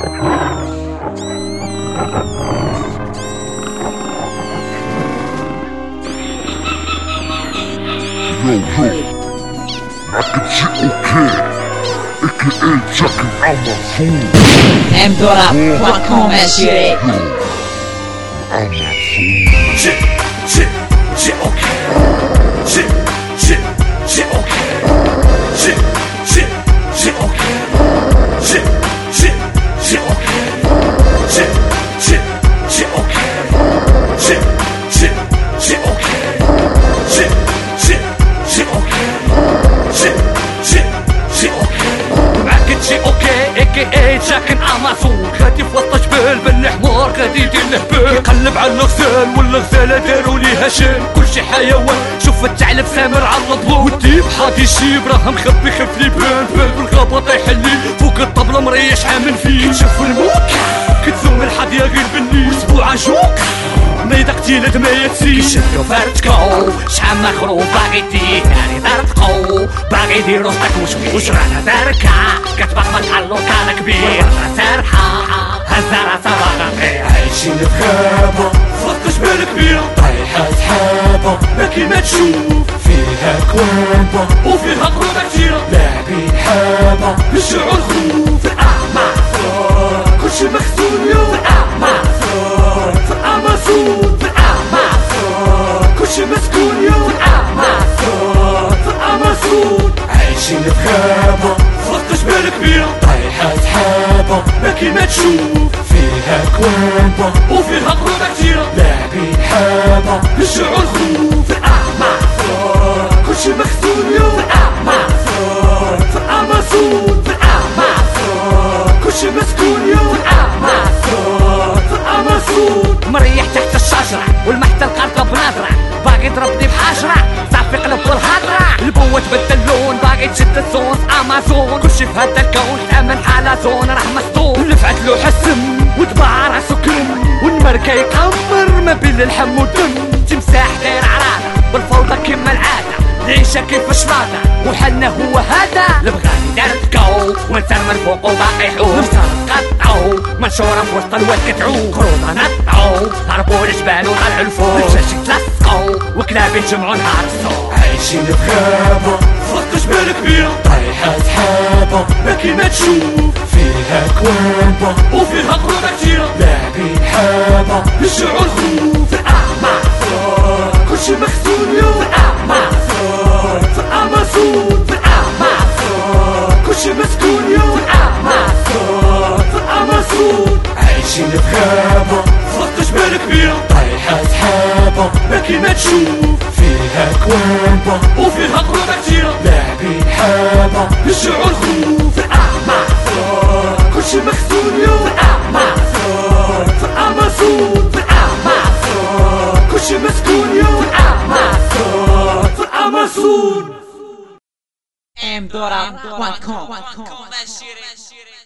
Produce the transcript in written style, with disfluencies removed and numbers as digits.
mdora.com عشيري ساكن امازون غادي في وسط جبال بن حمار غادي يدير الهبال يقلب على الغزال والغزاله داروا ليها شان كلشي حيوان شوف الثعلب سامر على الضبوط والديب حاضي الشيب راه مخبي خف لي بان بالغابه طايح لي فوق الطبله مريش عامل فيه شوف الموت كتزوم الحظ يا غير بني اسبوع جوق ميدا قتيلة ما يتسي شدو فارتكو شحال مخروب باغي ديه ناري دارتقو باغي يدير روسطك وش رانا داركا كتبقبق على اللوكال كبير والراسة سارحة هزة راسة باغا عايشين في غابة فوسط جبال كبيرة طايحة سحابة ما كيما تشوف فيها كوابة وفيها قروبة كتيرة لاعبين حابة الشعور خوف في الأعماق كلشي مخزون يوم في الأعماق في الأمازون في الأعماق كلشي مسكون يوم في الأعماق في الأمازون عايشين في غابة فوسط جبال كبيرة طايحة سحابة ما كيما تشوف فيها كوابة وفيها قروبة كتيرة لاعبين حابة الشعور خوف في الأعماق كلشي مخزون يوم في الأعماق في الأمازون في الأعماق كلشي مسكون يوم في الأعماق في الأمازون مريح تحت الشجرة والمحتل قرطة بنظرة باغي ضربني بحجرة صافي قلب والهضرة البوة تبدل اللون باغي تشد الزون في امازون كلشي في هذا الكون تأمن حالة زون راه مسطول لفعت له حسم وطبع راسو كرم والمركة يقمر ما بين اللحم والدم تمساح داير عراضة والفوضى كما العادة العيشة كيف شلاطة وحلنا هو هذا البغاني دارتكو وانسان من فوق وباقي يحوم نمسار قطعو منشورة في وسط الواد كتعوم كروطة نطعو هربوا الجبال وطلعوا الفوق الجاشي تلصقو وكلاب يتجمعوا نهار الصبح عايشين في غابة فوسط جبال كبيرة طايحة سحابة ما كيما تشوف فيها كوابة وفيها قروبة كتيرة لاعبين حابة الشعور خوف في الأعماق كلشي مخزون يوم في الأعماق في الأمازون في الأعماق كلشي مسكون يوم في الأعماق في الأمازون عايشين في غابة فوسط جبال كبيرة طايحة سحابة ما كيما تشوف فيها كوابة وفيها قروبة كتيرة لاعبين حابة الشعور خوف في الأعماق كلشي مخزون يوم في الأعماق في الأمازون في الأعماق كلشي مسكون يوم في الأعماق في الأمازون mdora.com